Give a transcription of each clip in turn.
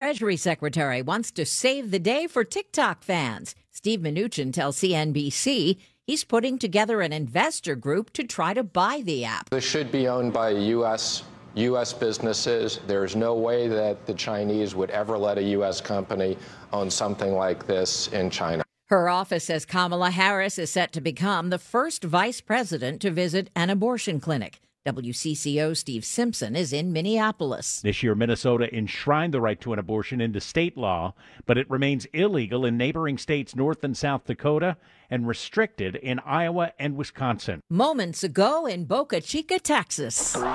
Treasury Secretary wants to save the day for TikTok fans. Steve Mnuchin tells CNBC he's putting together an investor group to try to buy the app. This should be owned by U.S. businesses. There's no way that the Chinese would ever let a U.S. company own something like this in China. Her office says Kamala Harris is set to become the first vice president to visit an abortion clinic. WCCO Steve Simpson is in Minneapolis. This year, Minnesota enshrined the right to an abortion into state law, but it remains illegal in neighboring states North and South Dakota and restricted in Iowa and Wisconsin. Moments ago in Boca Chica, Texas. 3, 2,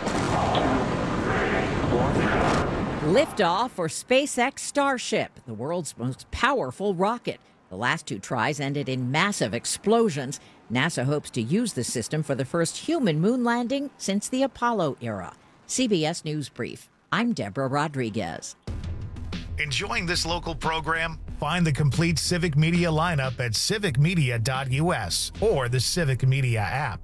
1. Liftoff for SpaceX Starship, the world's most powerful rocket. The last two tries ended in massive explosions. NASA hopes to use the system for the first human moon landing since the Apollo era. CBS News Brief. I'm Deborah Rodriguez. Enjoying this local program? Find the complete Civic Media lineup at civicmedia.us or the Civic Media app.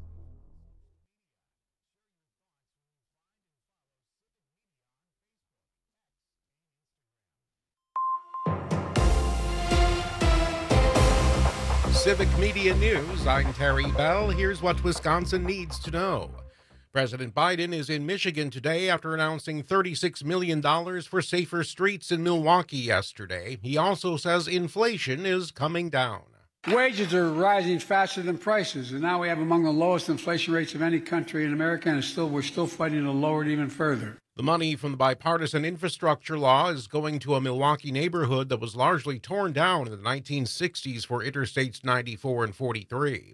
Civic Media News, I'm Terry Bell. Here's what Wisconsin needs to know. President Biden is in Michigan today after announcing $36 million for safer streets in Milwaukee yesterday. He also says inflation is coming down. Wages are rising faster than prices, and now we have among the lowest inflation rates of any country in America, and we're still fighting to lower it even further. The money from the bipartisan infrastructure law is going to a Milwaukee neighborhood that was largely torn down in the 1960s for Interstates 94 and 43.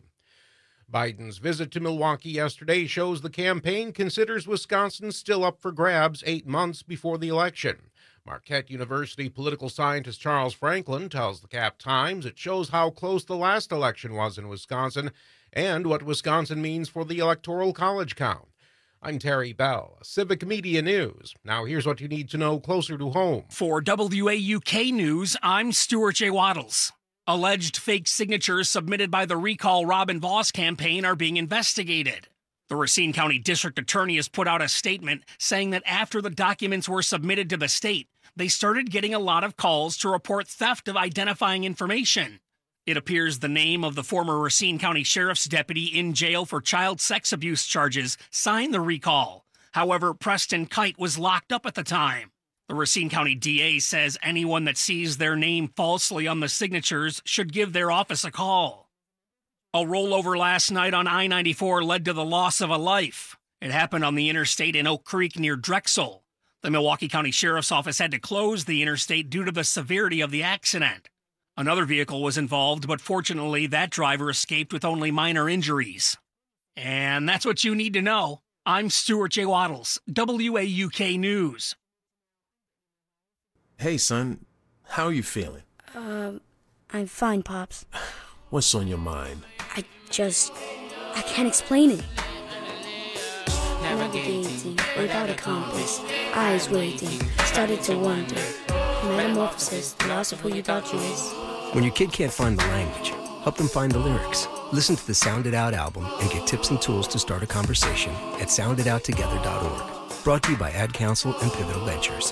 Biden's visit to Milwaukee yesterday shows the campaign considers Wisconsin still up for grabs 8 months before the election. Marquette University political scientist Charles Franklin tells the Cap Times it shows how close the last election was in Wisconsin and what Wisconsin means for the Electoral College count. I'm Terry Bell, Civic Media News. Now here's what you need to know closer to home. For WAUK News, I'm Stuart J. Waddles. Alleged fake signatures submitted by the Recall Robin Voss campaign are being investigated. The Racine County District Attorney has put out a statement saying that after the documents were submitted to the state, they started getting a lot of calls to report theft of identifying information. It appears the name of the former Racine County Sheriff's deputy in jail for child sex abuse charges signed the recall. However, Preston Kite was locked up at the time. The Racine County DA says anyone that sees their name falsely on the signatures should give their office a call. A rollover last night on I-94 led to the loss of a life. It happened on the interstate in Oak Creek near Drexel. The Milwaukee County Sheriff's Office had to close the interstate due to the severity of the accident. Another vehicle was involved, but fortunately that driver escaped with only minor injuries. And that's what you need to know. I'm Stuart J. Waddles, WAUK News. Hey, son. How are you feeling? I'm fine, Pops. What's on your mind? I can't explain it. Navigating without a compass, eyes waiting, started to wonder. Metamorphosis, the loss of who you thought you is. When your kid can't find the language, help them find the lyrics. Listen to the Sound It Out album and get tips and tools to start a conversation at sounditouttogether.org. Brought to you by Ad Council and Pivotal Ventures.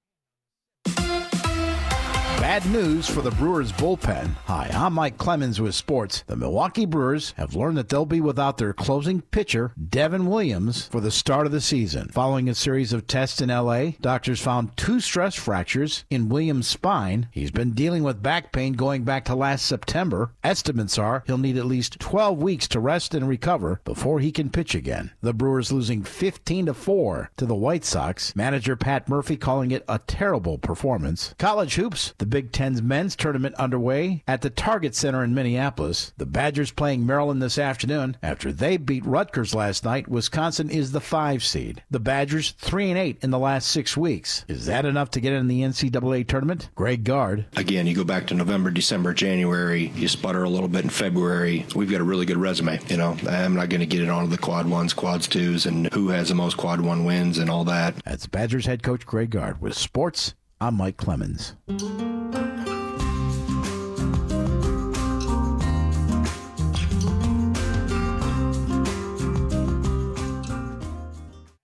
Bad news for the Brewers bullpen. Hi, I'm Mike Clemens with sports. The Milwaukee Brewers have learned that they'll be without their closing pitcher, Devin Williams, for the start of the season. Following a series of tests in L.A., doctors found 2 stress fractures in Williams' spine. He's been dealing with back pain going back to last September. Estimates are he'll need at least 12 weeks to rest and recover before he can pitch again. The Brewers losing 15-4 to the White Sox. Manager Pat Murphy calling it a terrible performance. College hoops, the Big Ten's men's tournament underway at the Target Center in Minneapolis. The Badgers playing Maryland this afternoon. After they beat Rutgers last night, Wisconsin is the 5 seed. The Badgers 3-8 in the last 6 weeks. Is that enough to get in the NCAA tournament? Greg Gard. Again, you go back to November, December, January, you sputter a little bit in February. We've got a really good resume. You know, I'm not going to get it onto the quad ones, quads twos, and who has the most quad one wins and all that. That's Badgers head coach Greg Gard. With sports, I'm Mike Clemens.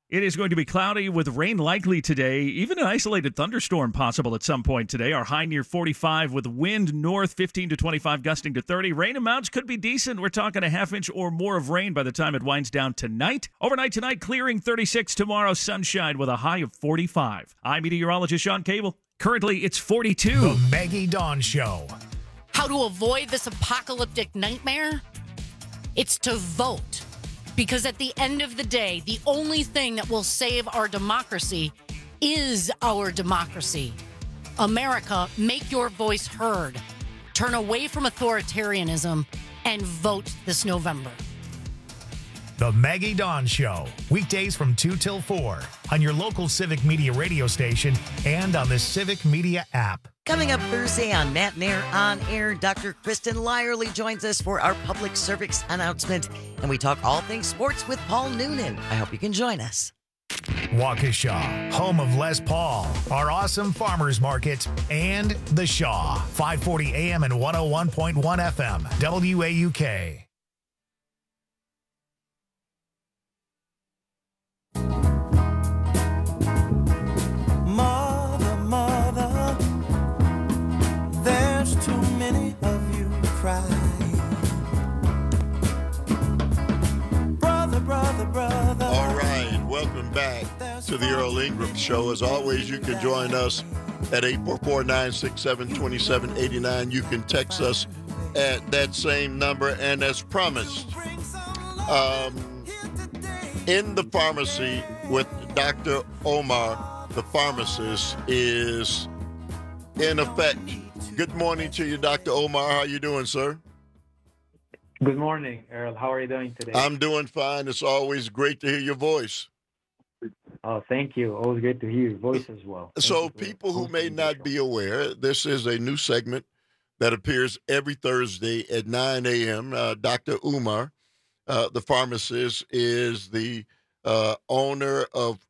It is going to be cloudy with rain likely today, even an isolated thunderstorm possible at some point today. Our high near 45 with wind north 15 to 25 gusting to 30. Rain amounts could be decent. We're talking a half inch or more of rain by the time it winds down tonight. Overnight tonight, clearing 36. Tomorrow, sunshine with a high of 45. I'm meteorologist Sean Cable. Currently, it's 42. The Maggie Dawn Show. How to avoid this apocalyptic nightmare? It's to vote. Because at the end of the day, the only thing that will save our democracy is our democracy. America, make your voice heard. Turn away from authoritarianism and vote this November. The Maggie Dawn Show, weekdays from 2 till 4 on your local Civic Media radio station and on the Civic Media app. Coming up Thursday on Matt Nair On Air, Dr. Kristen Lyerly joins us for our public service announcement, and we talk all things sports with Paul Noonan. I hope you can join us. Waukesha, home of Les Paul, our awesome farmers market, and The Shaw, 540 AM and 101.1 FM, WAUK. Mother, there's too many of you crying. Brother. All right, welcome back to the Earl Ingram Show. As always, you can join us at 844-967-2789. You can text us at that same number. And as promised, in the pharmacy with Dr. Omar, the pharmacist, is in effect. Good morning to you, Dr. Omar. How you doing, sir? Good morning, Earl. How are you doing today? I'm doing fine. It's always great to hear your voice. Oh, thank you. Always great to hear your voice as well. So people who may not be aware, this is a new segment that appears every Thursday at 9 a.m. Dr. Umar, the pharmacist, is the owner of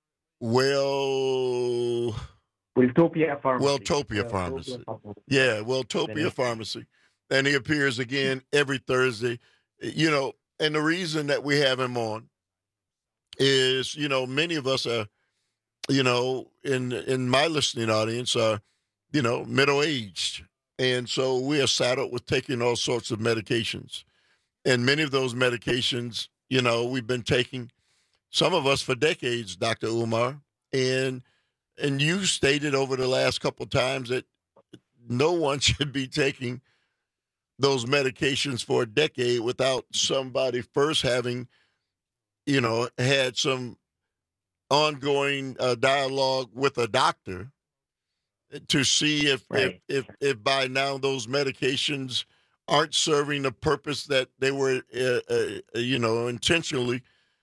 Welltopia Pharmacy. Welltopia Pharmacy. Yeah, Welltopia Pharmacy. And he appears again every Thursday. You know, and the reason that we have him on is, you know, many of us are, you know, in my listening audience are, you know, middle-aged. And so we are saddled with taking all sorts of medications. And many of those medications, you know, we've been taking, some of us for decades, Dr. Umar. And you stated over the last couple of times that no one should be taking those medications for a decade without somebody first having, you know, had some ongoing dialogue with a doctor to see if by now those medications aren't serving the purpose that they were, you know, intentionally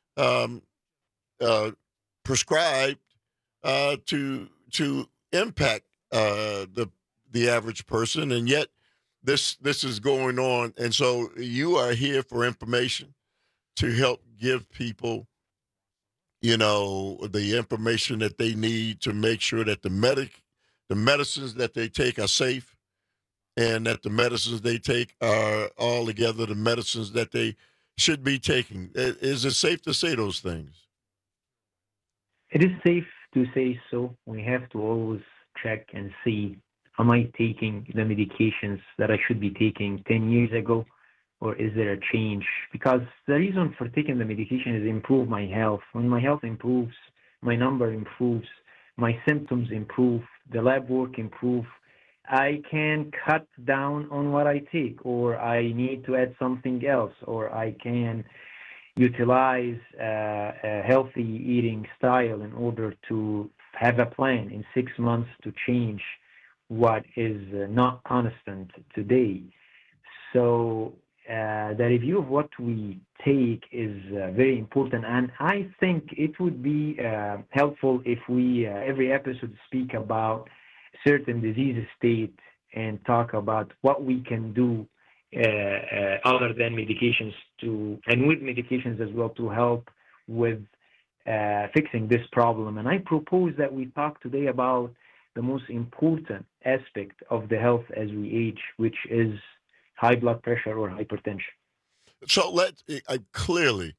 prescribed to impact the average person, and yet this is going on. And so you are here for information to help give people, you know, the information that they need to make sure that the medicines that they take are safe, and that the medicines they take are altogether the medicines that they should be taking. Is it safe to say those things? It is safe to say so. We have to always check and see, am I taking the medications that I should be taking 10 years ago, or is there a change? Because the reason for taking the medication is improve my health. When my health improves, my number improves, my symptoms improve, the lab work improves, I can cut down on what I take, or I need to add something else, or I can utilize a healthy eating style in order to have a plan in 6 months to change what is not constant today. So the review of what we take is very important, and I think it would be helpful if we every episode speak about certain disease state and talk about what we can do other than medications and with medications as well, to help with fixing this problem. And I propose that we talk today about the most important aspect of the health as we age, which is high blood pressure or hypertension. So clearly,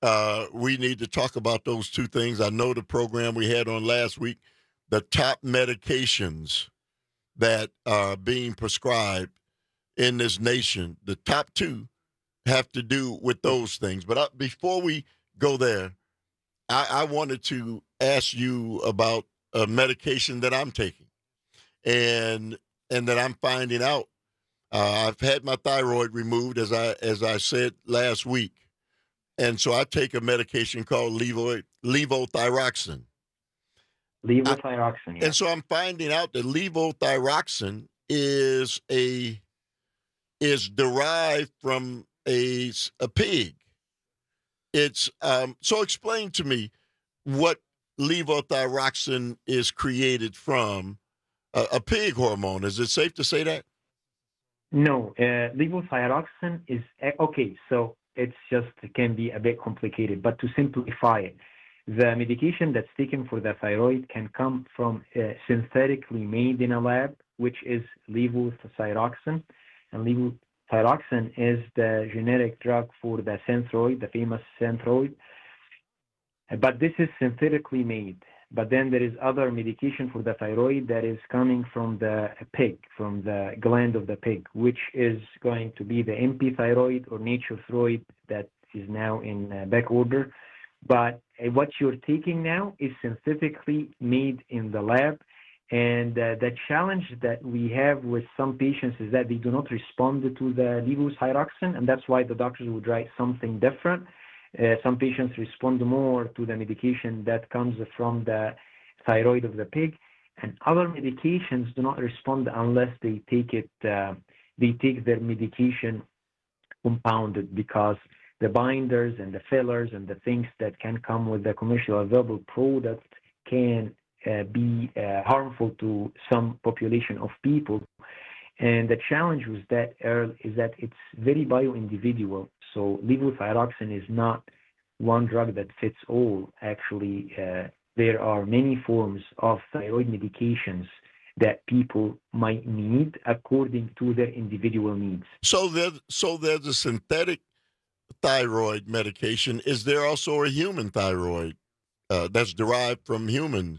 we need to talk about those two things. I know the program we had on last week, the top medications that are being prescribed in this nation, the top two have to do with those things. But before we go there, I wanted to ask you about a medication that I'm taking and that I'm finding out. I've had my thyroid removed, as I said last week. And so I take a medication called levothyroxine. Levothyroxine, yeah. And so I'm finding out that levothyroxine is derived from a pig. It's so explain to me what levothyroxine is created from. A pig hormone. Is it safe to say that? No, levothyroxine is okay. So it can be a bit complicated, but to simplify it, the medication that's taken for the thyroid can come from synthetically made in a lab, which is levothyroxine, and levothyroxine is the generic drug for the Synthroid, the famous Synthroid. But this is synthetically made. But then there is other medication for the thyroid that is coming from the pig, from the gland of the pig, which is going to be the MP thyroid or nature thyroid that is now in back order. But what you're taking now is synthetically made in the lab. And the challenge that we have with some patients is that they do not respond to the levothyroxine, and that's why the doctors would write something different. Some patients respond more to the medication that comes from the thyroid of the pig, and other medications do not respond unless they take it. They take their medication compounded, because the binders and the fillers and the things that can come with the commercially available product can be harmful to some population of people. And the challenge with that, Earl, is that it's very bio-individual. So levothyroxine is not one drug that fits all. Actually, there are many forms of thyroid medications that people might need according to their individual needs. So there's a synthetic thyroid medication. Is there also a human thyroid that's derived from humans?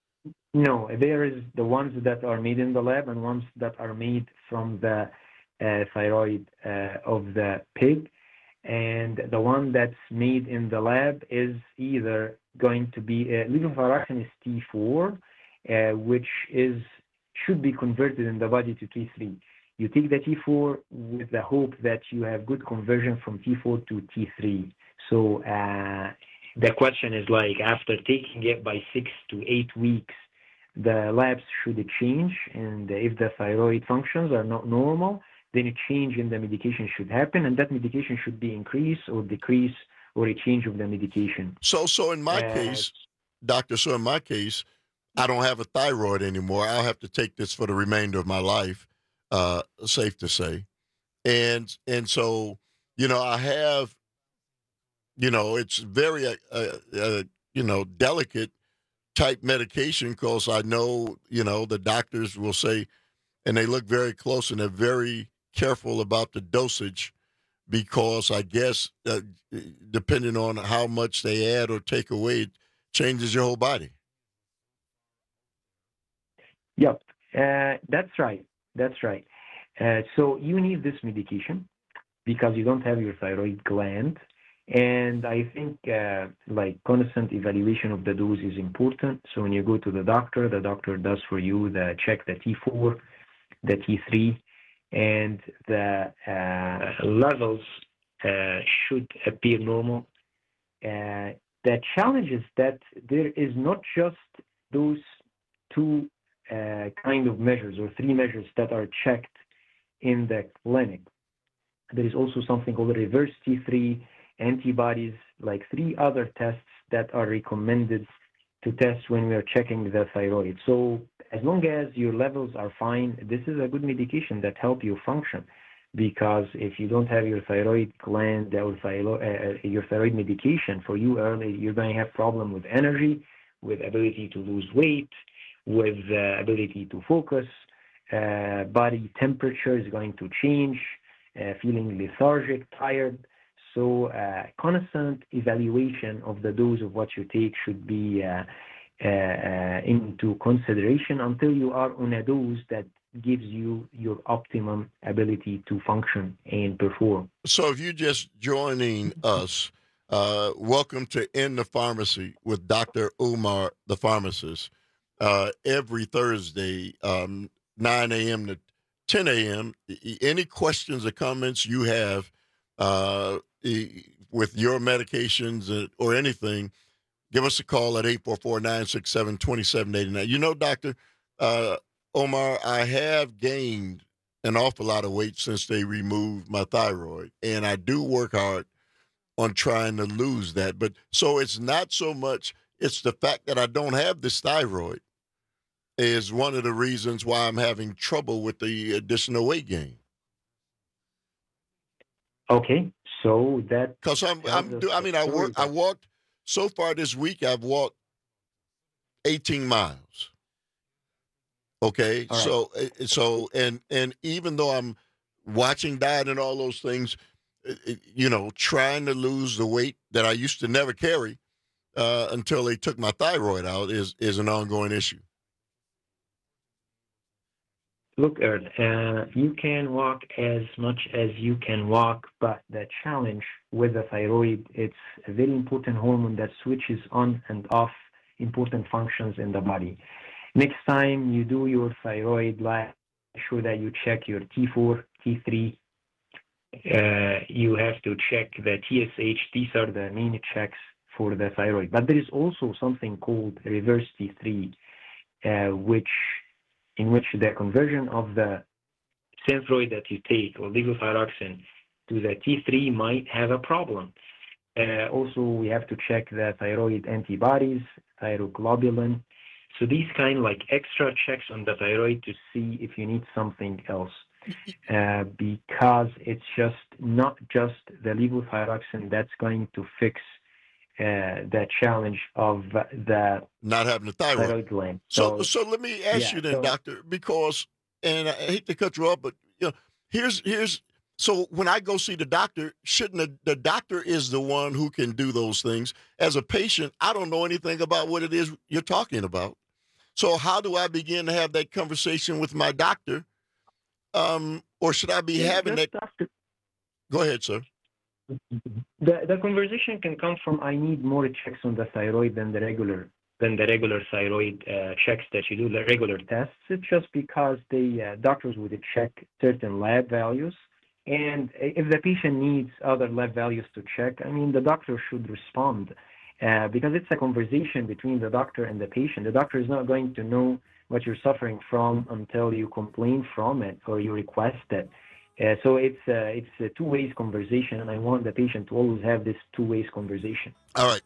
No, there is the ones that are made in the lab and ones that are made from the thyroid of the pig. And the one that's made in the lab is either going to be levothyroxine is T4, which should be converted in the body to T3. You take the T4 with the hope that you have good conversion from T4 to T3. So the question is, like, after taking it by 6 to 8 weeks, the labs should change, and if the thyroid functions are not normal, then a change in the medication should happen, and that medication should be increased or decreased, or a change of the medication. So in my case, doctor, I don't have a thyroid anymore. I'll have to take this for the remainder of my life, safe to say. And so, I have, it's very, delicate type medication, because I know, the doctors will say, and they look very close and they're very careful about the dosage, because I guess depending on how much they add or take away, it changes your whole body. Yep, that's right. So you need this medication because you don't have your thyroid gland. And I think constant evaluation of the dose is important. So when you go to the doctor does for you check the T4, the T3, and the levels should appear normal. The challenge is that there is not just those two kind of measures or three measures that are checked in the clinic. There is also something called reverse T3 antibodies, like 3 other tests that are recommended to test when we are checking the thyroid. So as long as your levels are fine, this is a good medication that help you function. Because if you don't have your thyroid gland or your thyroid medication for you early, you're going to have problem with energy, with ability to lose weight, with ability to focus. Body temperature is going to change, feeling lethargic, tired. So constant evaluation of the dose of what you take should be into consideration until you are on a dose that gives you your optimum ability to function and perform. So if you're just joining us, welcome to In the Pharmacy with Dr. Omar, the pharmacist. Every Thursday, 9 a.m. to 10 a.m. Any questions or comments you have with your medications or anything, give us a call at 844-967-2789. You know, Dr. Omar, I have gained an awful lot of weight since they removed my thyroid, and I do work hard on trying to lose that. But so it's not so much, it's the fact that I don't have this thyroid is one of the reasons why I'm having trouble with the additional weight gain. Okay, so that because I walked so far this week. I've walked 18 miles. Okay, right. so and even though I'm watching diet and all those things, trying to lose the weight that I used to never carry until they took my thyroid out is an ongoing issue. Look, Earl, you can walk as much as you can walk, but the challenge with the thyroid, it's a very important hormone that switches on and off important functions in the body. Next time you do your thyroid lab, make sure that you check your T4, T3. You have to check the TSH. These are the main checks for the thyroid. But there is also something called reverse T3, in which the conversion of the Synthroid that you take, or levothyroxine, to the T3 might have a problem. Also, we have to check the thyroid antibodies, thyroglobulin. So these kind of like extra checks on the thyroid to see if you need something else. Because it's just not just the levothyroxine that's going to fix the challenge of the not having the thyroid gland. So let me ask you then, doctor, because, and I hate to cut you off, but here's so when I go see the doctor, shouldn't the doctor is the one who can do those things? As a patient, I don't know anything about what it is you're talking about. So how do I begin to have that conversation with my doctor? Or should I be having that? Doctor. Go ahead, sir. The conversation can come from I need more checks on the thyroid than the regular thyroid checks that you do, the regular tests. It's just because the doctors would check certain lab values, and if the patient needs other lab values to check, the doctor should respond because it's a conversation between the doctor and the patient. The doctor is not going to know what you're suffering from until you complain from it or you request it. So it's a two-way conversation, and I want the patient to always have this two-way conversation. All right.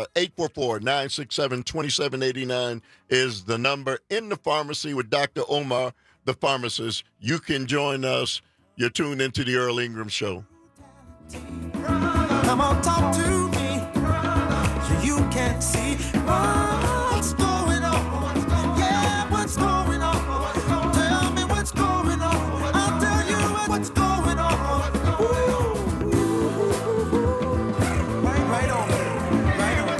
844-967-2789 is the number. In the Pharmacy with Dr. Omar, the pharmacist. You can join us. You're tuned into the Earl Ingram Show. Come on, talk to me so you can see what's going on. Yeah, what's going on? Tell me what's going on. I'll tell you what's going on. Right on. Right on.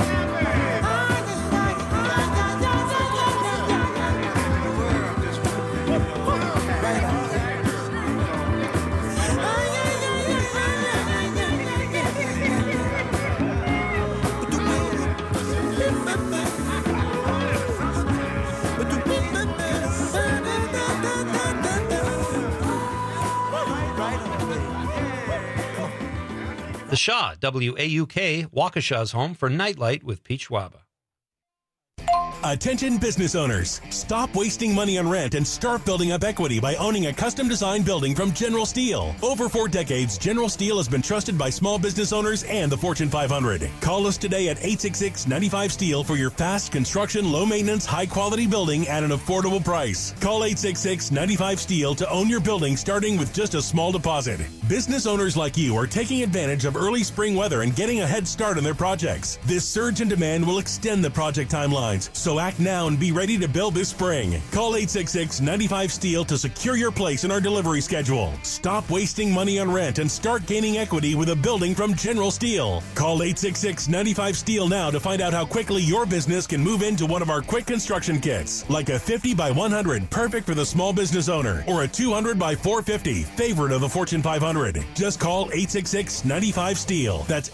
The Shaw, WAUK, Waukesha's home for Nightlight with Pete Schwaba. Attention business owners. Stop wasting money on rent and start building up equity by owning a custom-designed building from General Steel. Over 4 decades, General Steel has been trusted by small business owners and the Fortune 500. Call us today at 866-95-STEEL for your fast construction, low-maintenance, high-quality building at an affordable price. Call 866-95-STEEL to own your building starting with just a small deposit. Business owners like you are taking advantage of early spring weather and getting a head start on their projects. This surge in demand will extend the project timelines, so So act now and be ready to build this spring. Call 866-95-STEEL to secure your place in our delivery schedule. Stop wasting money on rent and start gaining equity with a building from General Steel. Call 866-95-STEEL now to find out how quickly your business can move into one of our quick construction kits, like a 50 by 100, perfect for the small business owner, or a 200 by 450, favorite of the Fortune 500. Just call 866-95-STEEL. That's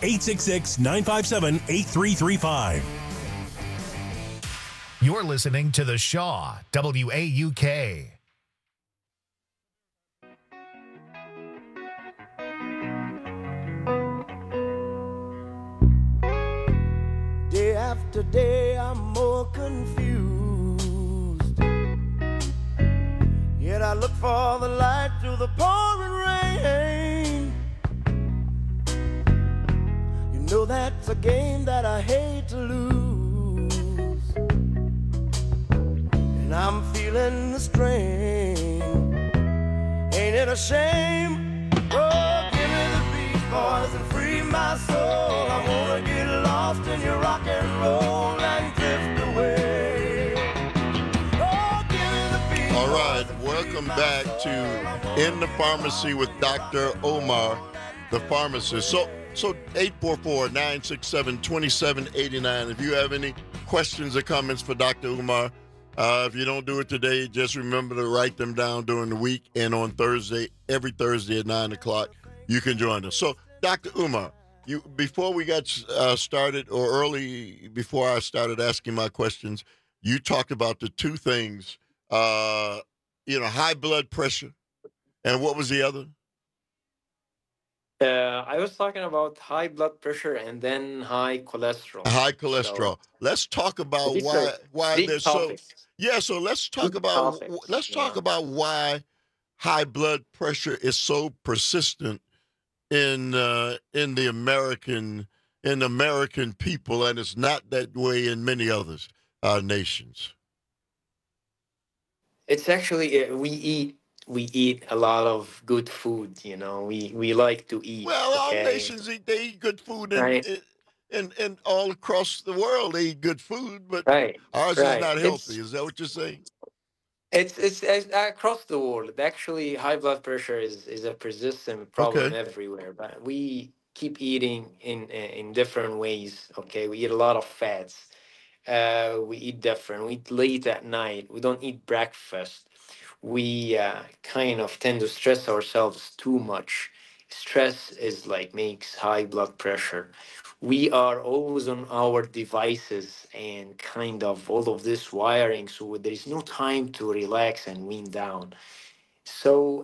866-957-8335. You're listening to The Shaw, WAUK. Day after day, I'm more confused. Yet I look for the light through the pouring rain. You know that's a game that I hate to lose. And I'm feeling the strain. Ain't it a shame? Oh, give me the beat, boys, and free my soul. I wanna get lost in your rock and roll and drift away. Oh, give me the beat. All right, welcome back to In the Pharmacy with Dr. Omar, the pharmacist. So 844-967-2789. If you have any questions or comments for Dr. Umar, if you don't do it today, just remember to write them down during the week. And on Thursday, every Thursday at 9 o'clock, you can join us. So, Dr. Umar, before we got started, or early before I started asking my questions, you talked about the two things, high blood pressure, and what was the other? I was talking about high blood pressure and then high cholesterol. High cholesterol. So, let's talk about why there's topics. So let's talk about about why high blood pressure is so persistent in the American people, and it's not that way in many other nations. It's actually we eat a lot of good food. We like to eat. Well, all nations eat good food, and all across the world they eat good food, but ours is not healthy. Is that what you're saying? It's across the world. Actually, high blood pressure is a persistent problem everywhere, but we keep eating in different ways. Okay, we eat a lot of fats. We eat different. We eat late at night. We don't eat breakfast. We kind of tend to stress ourselves too much. Stress makes high blood pressure. We are always on our devices and kind of all of this wiring, so there is no time to relax and wind down. So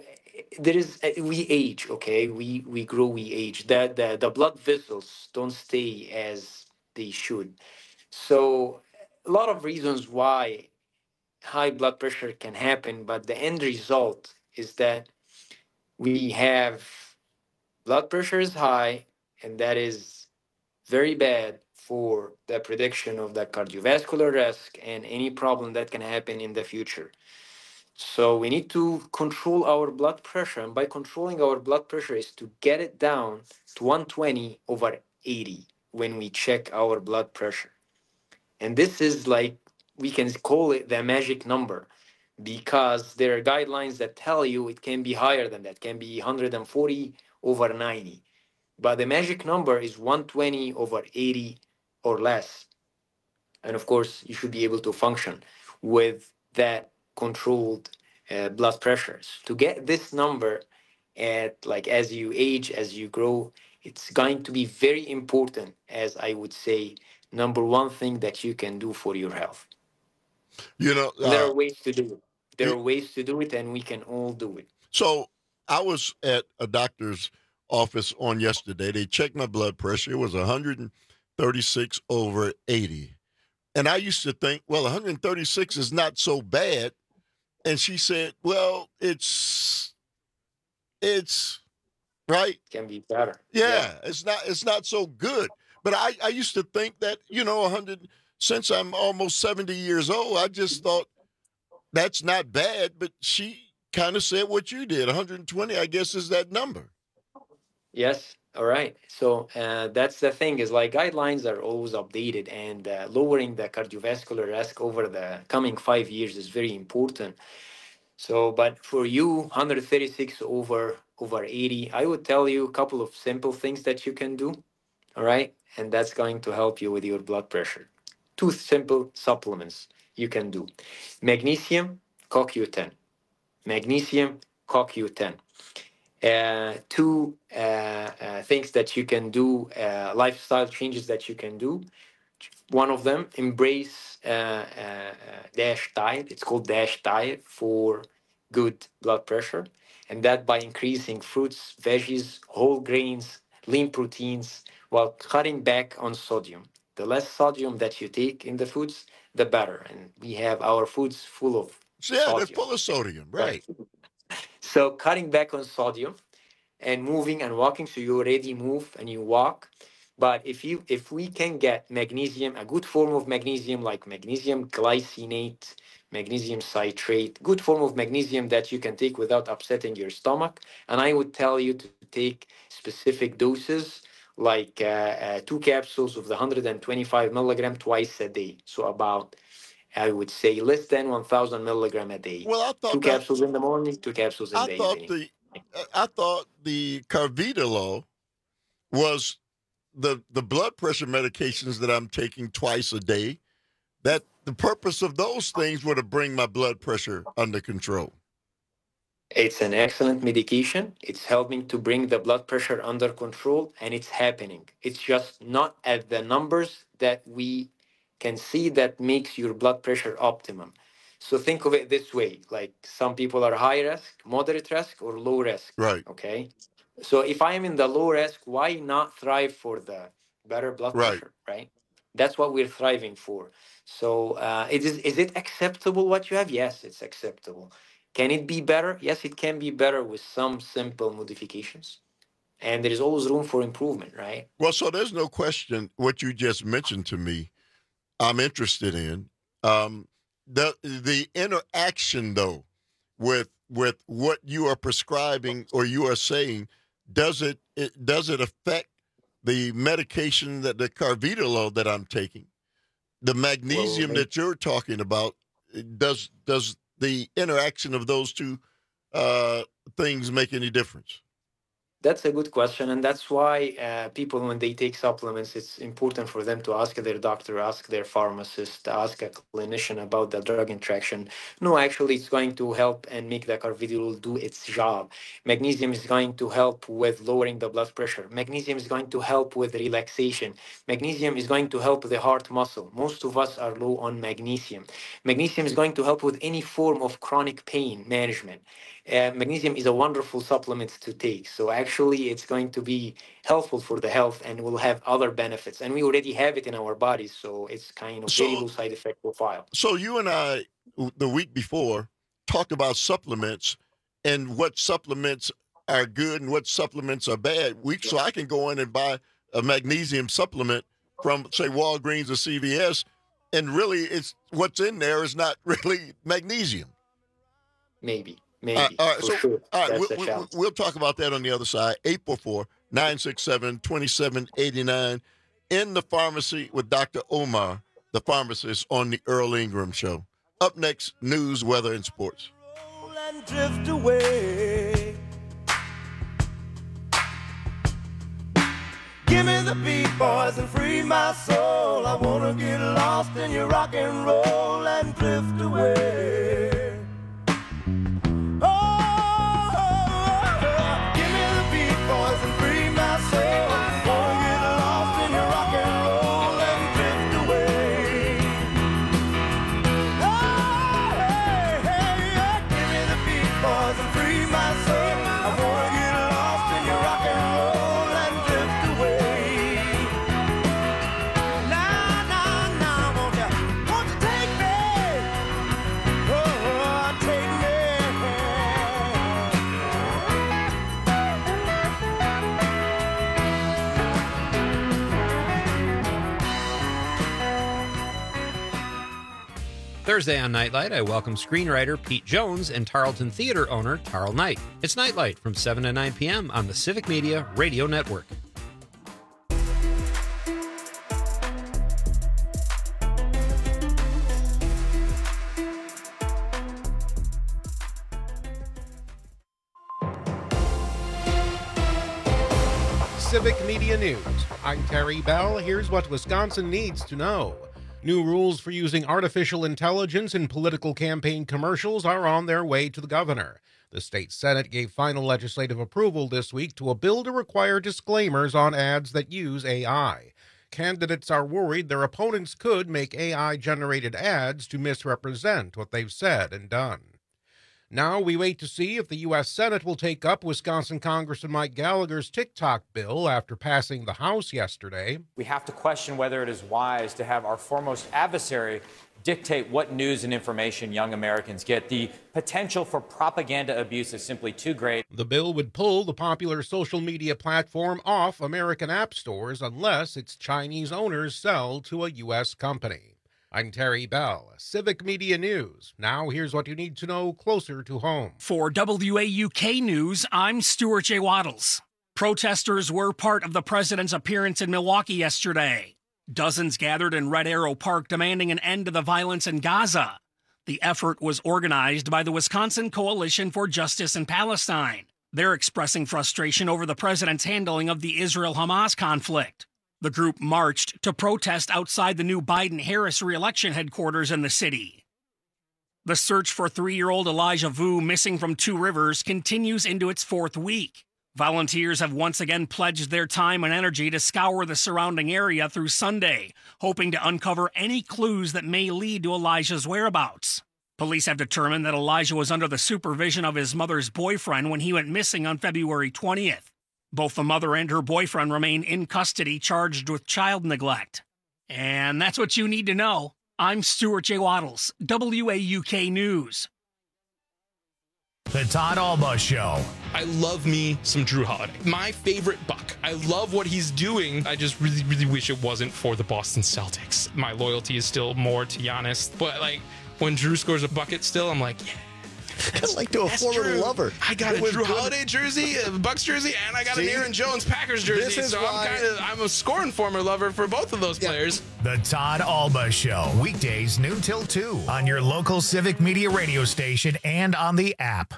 we age, okay? We grow, we age. The blood vessels don't stay as they should. So a lot of reasons why high blood pressure can happen, but the end result is that we have blood pressure is high, and that is very bad for the prediction of the cardiovascular risk and any problem that can happen in the future. So we need to control our blood pressure, and by controlling our blood pressure is to get it down to 120/80 when we check our blood pressure. And this is we can call it the magic number, because there are guidelines that tell you it can be higher than that, can be 140/90. But the magic number is 120/80 or less. And of course, you should be able to function with that controlled blood pressures. To get this number at as you age, as you grow, it's going to be very important, as I would say, number one thing that you can do for your health. There are ways to do it. There are ways to do it, and we can all do it. So I was at a doctor's office on yesterday. They checked my blood pressure. It was 136/80. And I used to think, well, 136 is not so bad. And she said, well, it's right. Can be better. Yeah, it's not so good. But I used to think that, 100, since I'm almost 70 years old, I just thought that's not bad. But she kind of said what you did. 120, I guess, is that number. Yes. All right. So that's the thing is like guidelines are always updated, and lowering the cardiovascular risk over the coming 5 years is very important. So, but for you, 136 over 80, I would tell you a couple of simple things that you can do. All right, and that's going to help you with your blood pressure. 2 simple supplements you can do: magnesium, CoQ10. Magnesium, CoQ10. 2 things that you can do, lifestyle changes that you can do. One of them, embrace DASH diet. It's called DASH diet for good blood pressure, and that by increasing fruits, veggies, whole grains, lean proteins, while cutting back on sodium. The less sodium that you take in the foods, the better. And we have our foods full of sodium. They're full of sodium, right? So cutting back on sodium and moving and walking. So you already move and you walk. But if we can get magnesium, a good form of magnesium like magnesium glycinate, magnesium citrate, good form of magnesium that you can take without upsetting your stomach. And I would tell you to take specific doses, like 2 capsules of the 125 milligram twice a day. So about, I would say, less than 1,000 milligram a day. Well, I thought 2 capsules in the morning, 2 capsules in the evening. I thought the carvedilol was the blood pressure medications that I'm taking twice a day, that the purpose of those things were to bring my blood pressure under control. It's an excellent medication. It's helping to bring the blood pressure under control, and it's happening. It's just not at the numbers that we can see that makes your blood pressure optimum. So think of it this way, like some people are high risk, moderate risk, or low risk. Right. Okay. So if I am in the low risk, why not thrive for the better blood pressure, right? That's what we're thriving for. So is it acceptable what you have? Yes, it's acceptable. Can it be better? Yes, it can be better with some simple modifications. And there is always room for improvement, right? Well, so there's no question what you just mentioned to me I'm interested in. The interaction, though, with what you are prescribing or you are saying, does it affect the medication that the carvedilol that I'm taking, the magnesium that you're talking about? Does the interaction of those 2 things make any difference? That's a good question, and that's why people, when they take supplements, it's important for them to ask their doctor, ask their pharmacist, ask a clinician about the drug interaction. No, actually, it's going to help and make the carvedilol do its job. Magnesium is going to help with lowering the blood pressure. Magnesium is going to help with relaxation. Magnesium is going to help the heart muscle. Most of us are low on magnesium. Magnesium is going to help with any form of chronic pain management. Magnesium is a wonderful supplement to take. So actually, it's going to be helpful for the health and will have other benefits. And we already have it in our bodies, so it's kind of very low side effect profile. So you and I, the week before, talked about supplements and what supplements are good and what supplements are bad. So I can go in and buy a magnesium supplement from, say, Walgreens or CVS, and really it's what's in there is not really magnesium. Maybe. All right, sure. All right, we'll talk about that on the other side. 844-967-2789 in the pharmacy with Dr. Omar, the pharmacist, on the Earl Ingram Show. Up next, news, weather, and sports. Roll and drift away. Give me the beat, boys, and free my soul. I want to get lost in your rock and roll and drift away. Thursday on Nightlight, I welcome screenwriter Pete Jones and Tarleton Theater owner Tarl Knight. It's Nightlight from 7 to 9 p.m. on the Civic Media Radio Network. Civic Media News. I'm Terry Bell. Here's what Wisconsin needs to know. New rules for using artificial intelligence in political campaign commercials are on their way to the governor. The state Senate gave final legislative approval this week to a bill to require disclaimers on ads that use AI. Candidates are worried their opponents could make AI-generated ads to misrepresent what they've said and done. Now we wait to see if the U.S. Senate will take up Wisconsin Congressman Mike Gallagher's TikTok bill after passing the House yesterday. We have to question whether it is wise to have our foremost adversary dictate what news and information young Americans get. The potential for propaganda abuse is simply too great. The bill would pull the popular social media platform off American app stores unless its Chinese owners sell to a U.S. company. I'm Terry Bell, Civic Media News. Now here's what you need to know closer to home. For WAUK News, I'm Stuart J. Waddles. Protesters were part of the president's appearance in Milwaukee yesterday. Dozens gathered in Red Arrow Park demanding an end to the violence in Gaza. The effort was organized by the Wisconsin Coalition for Justice in Palestine. They're expressing frustration over the president's handling of the Israel-Hamas conflict. The group marched to protest outside the new Biden-Harris re-election headquarters in the city. The search for 3-year-old Elijah Vu, missing from Two Rivers, continues into its 4th week. Volunteers have once again pledged their time and energy to scour the surrounding area through Sunday, hoping to uncover any clues that may lead to Elijah's whereabouts. Police have determined that Elijah was under the supervision of his mother's boyfriend when he went missing on February 20th. Both the mother and her boyfriend remain in custody, charged with child neglect. And that's what you need to know. I'm Stuart J. Waddles, WAUK News. The Todd Alba Show. I love me some Drew Holiday. My favorite Buck. I love what he's doing. I just really, really wish it wasn't for the Boston Celtics. My loyalty is still more to Giannis. But, like, when Drew scores a bucket still, I'm like, yeah. Kind of like to a former lover. I got a Drew Holiday jersey, a Bucks jersey, and I got an Aaron Jones Packers jersey. So I'm a scoring former lover for both of those players. The Todd Alba Show, weekdays noon till 2 on your local Civic Media radio station and on the app.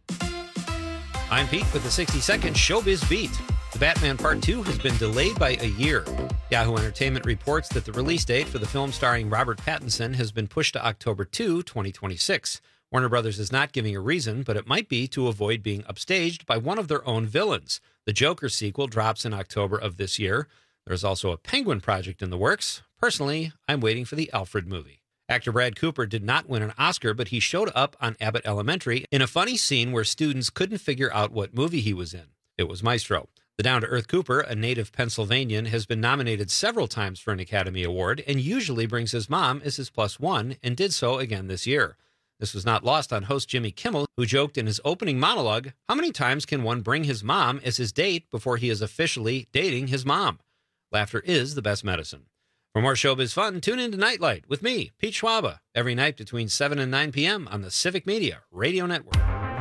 I'm Pete with the 60-second Showbiz Beat. The Batman Part 2 has been delayed by a year. Yahoo Entertainment reports that the release date for the film starring Robert Pattinson has been pushed to October 2, 2026. Warner Brothers is not giving a reason, but it might be to avoid being upstaged by one of their own villains. The Joker sequel drops in October of this year. There's also a Penguin project in the works. Personally, I'm waiting for the Alfred movie. Actor Brad Cooper did not win an Oscar, but he showed up on Abbott Elementary in a funny scene where students couldn't figure out what movie he was in. It was Maestro. The down-to-earth Cooper, a native Pennsylvanian, has been nominated several times for an Academy Award and usually brings his mom as his +1 and did so again this year. This was not lost on host Jimmy Kimmel, who joked in his opening monologue, how many times can one bring his mom as his date before he is officially dating his mom? Laughter is the best medicine. For more showbiz fun, tune in to Nightlight with me, Pete Schwaba, every night between 7 and 9 p.m. on the Civic Media Radio Network.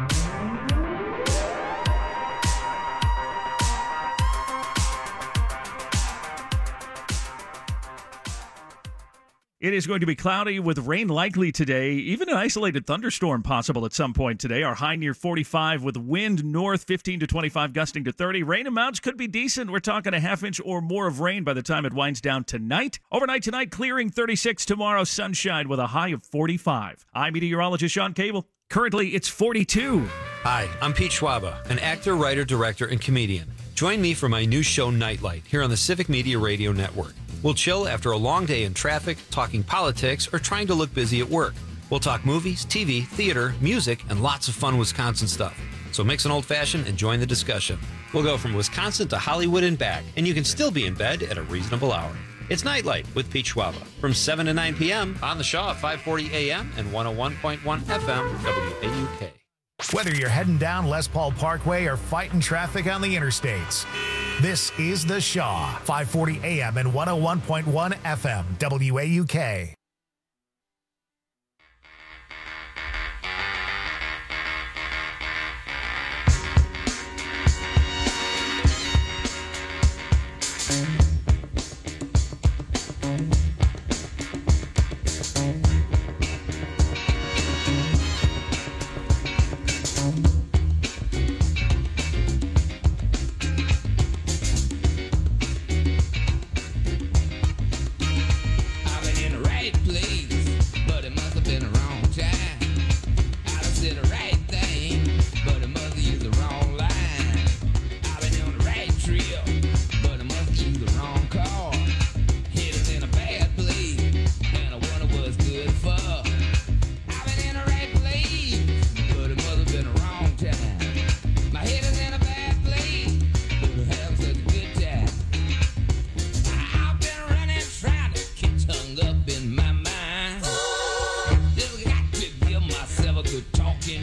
It is going to be cloudy with rain likely today, even an isolated thunderstorm possible at some point today. Our high near 45 with wind north 15 to 25 gusting to 30. Rain amounts could be decent. We're talking a half inch or more of rain by the time it winds down tonight. Overnight tonight, clearing 36 tomorrow, sunshine with a high of 45. I'm meteorologist Sean Cable. Currently, it's 42. Hi, I'm Pete Schwaba, an actor, writer, director, and comedian. Join me for my new show, Nightlight, here on the Civic Media Radio Network. We'll chill after a long day in traffic, talking politics, or trying to look busy at work. We'll talk movies, TV, theater, music, and lots of fun Wisconsin stuff. So mix an old-fashioned and join the discussion. We'll go from Wisconsin to Hollywood and back, and you can still be in bed at a reasonable hour. It's Nightlight with Pete Schwaba from 7 to 9 p.m. on the Shaw at 540 a.m. and 101.1 FM WAUK. Whether you're heading down Les Paul Parkway or fighting traffic on the interstates, this is The Shaw, 540 AM and 101.1 FM, WAUK.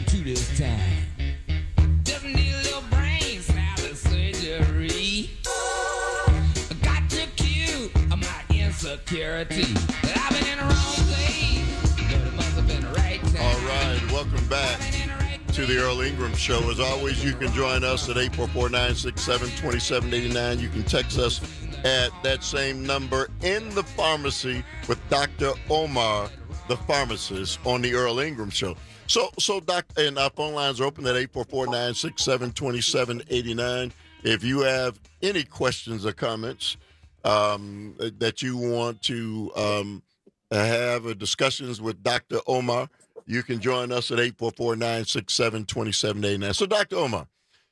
to this time. Just need a little brain salad surgery. Got to cue my insecurity. I've been in the wrong place, but it must have been the right time. All right, welcome back to the Earl Ingram Show. As always, you can join us at 844-967-2789. You can text us at that same number in the pharmacy with Dr. Omar, the pharmacist, on the Earl Ingram Show. So, Doc, and our phone lines are open at 844-967-2789. If you have any questions or comments that you want to have discussions with Dr. Omar, you can join us at 844-967-2789. So, Dr. Omar,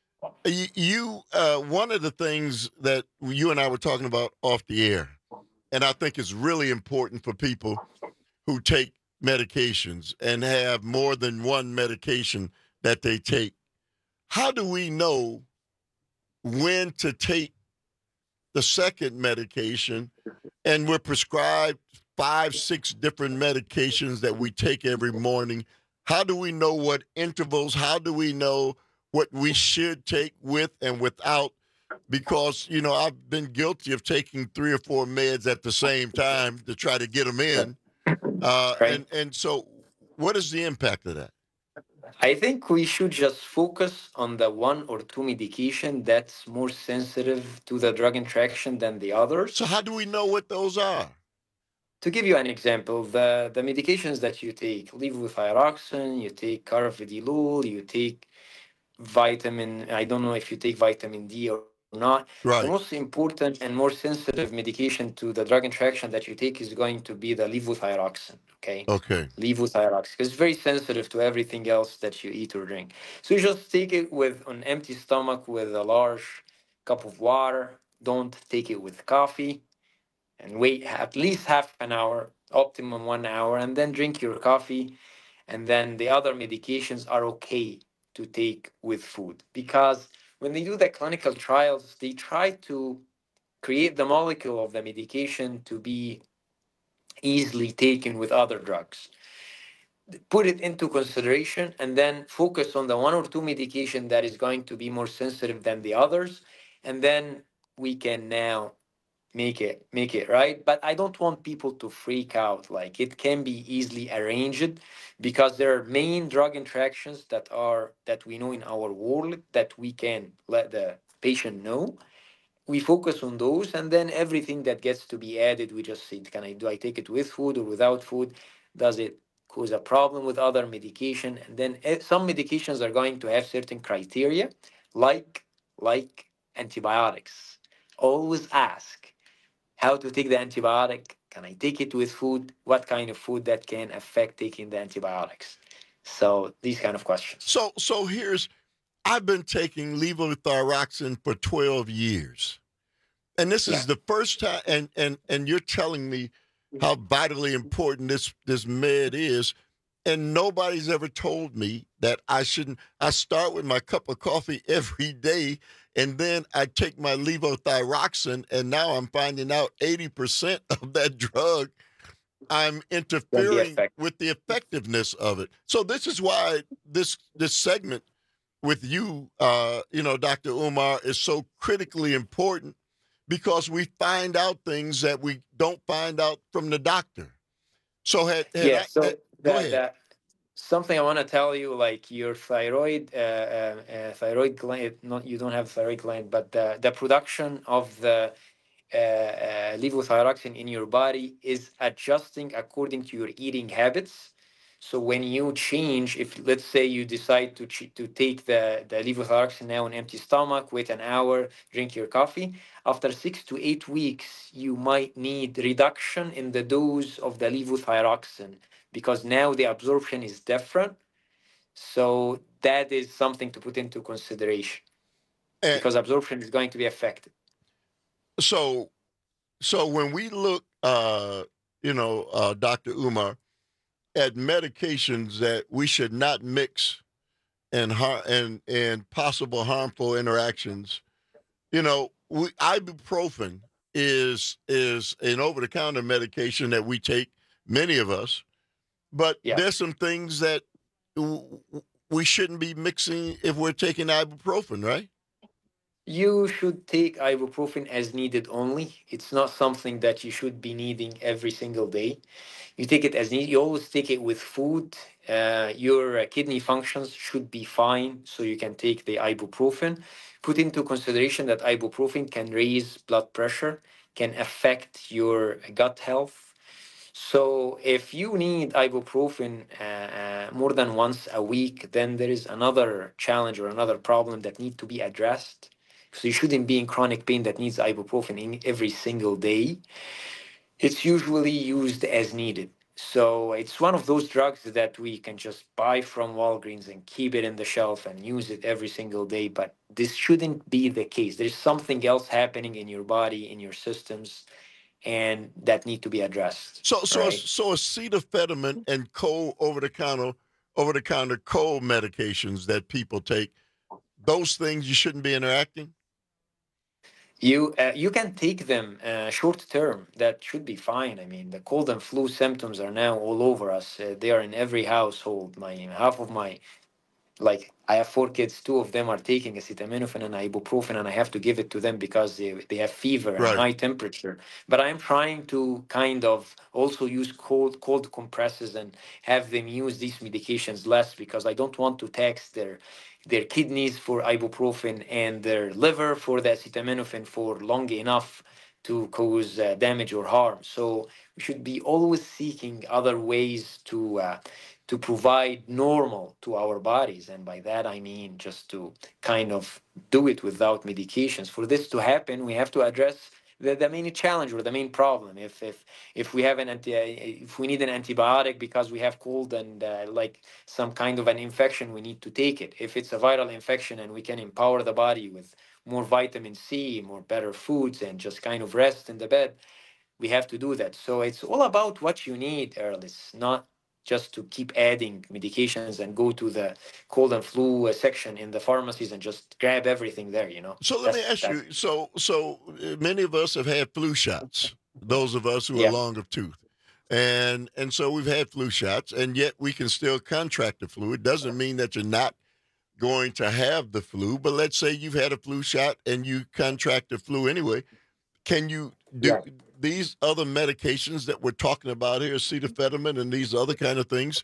you one of the things that you and I were talking about off the air, and I think is really important for people who take medications and have more than one medication that they take. How do we know when to take the second medication? And we're prescribed 5-6 different medications that we take every morning. How do we know what intervals? How do we know what we should take with and without? Because, you know, I've been guilty of taking 3 or 4 meds at the same time to try to get them in. And so what is the impact of that? I think we should just focus on the 1 or 2 medication that's more sensitive to the drug interaction than the others. So how do we know what those are? To give you an example, the medications that you take, levothyroxine, you take carvedilol, you take vitamin, I don't know if you take vitamin D or not. Right. The most important and more sensitive medication to the drug interaction that you take is going to be the levothyroxine, okay? Okay. Levothyroxine, because it's very sensitive to everything else that you eat or drink. So you just take it with an empty stomach with a large cup of water. Don't take it with coffee. And wait at least half an hour, optimum 1 hour, and then drink your coffee. And then the other medications are okay to take with food. Because when they do the clinical trials, they try to create the molecule of the medication to be easily taken with other drugs. Put it into consideration and then focus on the 1 or 2 medication that is going to be more sensitive than the others. And then we can now make it right. But I don't want people to freak out. Like, it can be easily arranged because there are main drug interactions that we know in our world that we can let the patient know. We focus on those, and then everything that gets to be added, we just say, do I take it with food or without food? Does it cause a problem with other medication? And then some medications are going to have certain criteria, like antibiotics. Always ask how to take the antibiotic. Can I take it with food? What kind of food that can affect taking the antibiotics? So these kind of questions. So I've been taking levothyroxine for 12 years. And this is the first time, and you're telling me how vitally important this med is, and nobody's ever told me that I shouldn't. I start with my cup of coffee every day, and then I take my levothyroxine, and now I'm finding out 80% of that drug, I'm interfering with the effectiveness of it. So this is why this segment with you, Dr. Omar, is so critically important, because we find out things that we don't find out from the doctor. So go ahead. Something I want to tell you, like your thyroid gland, you don't have thyroid gland, but the production of the levothyroxine in your body is adjusting according to your eating habits. So when you change, if let's say you decide to take the levothyroxine now on empty stomach, wait an hour, drink your coffee, after 6 to 8 weeks, you might need reduction in the dose of the levothyroxine because now the absorption is different. So that is something to put into consideration because absorption is going to be affected. So when we look, Dr. Umar, at medications that we should not mix and possible harmful interactions, ibuprofen is an over-the-counter medication that we take, many of us, but there's some things that we shouldn't be mixing if we're taking ibuprofen, right? You should take ibuprofen as needed only. It's not something that you should be needing every single day. You take it as needed. You always take it with food. Your kidney functions should be fine, so you can take the ibuprofen. Put into consideration that ibuprofen can raise blood pressure, can affect your gut health. So if you need ibuprofen more than once a week, then there is another challenge or another problem that need to be addressed. So you shouldn't be in chronic pain that needs ibuprofen in every single day. It's usually used as needed. So it's one of those drugs that we can just buy from Walgreens and keep it in the shelf and use it every single day. But this shouldn't be the case. There's something else happening in your body, in your systems, and that need to be addressed. So right? acetaminophen and over the counter cold medications that people take, those things you shouldn't be interacting. You can take them short term. That should be fine. I mean, the cold and flu symptoms are now all over us. They are in every household. I have 4 kids. 2 of them are taking acetaminophen and ibuprofen, and I have to give it to them because they have fever and high temperature. But I'm trying to kind of also use cold compresses and have them use these medications less, because I don't want to tax their kidneys for ibuprofen and their liver for the acetaminophen for long enough to cause damage or harm. So we should be always seeking other ways to provide normal to our bodies. And by that, I mean just to kind of do it without medications. For this to happen, we have to address the main challenge or the main problem. If we have if we need an antibiotic because we have cold and like some kind of an infection, we need to take it. If it's a viral infection and we can empower the body with more vitamin C, more better foods, and just kind of rest in the bed, we have to do that. So it's all about what you need, Earl. It's not just to keep adding medications and go to the cold and flu section in the pharmacies and just grab everything there, So let me ask you, so many of us have had flu shots, those of us who are long of tooth. And so we've had flu shots, and yet we can still contract the flu. It doesn't mean that you're not going to have the flu, but let's say you've had a flu shot and you contract the flu anyway. Can you do these other medications that we're talking about here, acetaminophen and these other kind of things?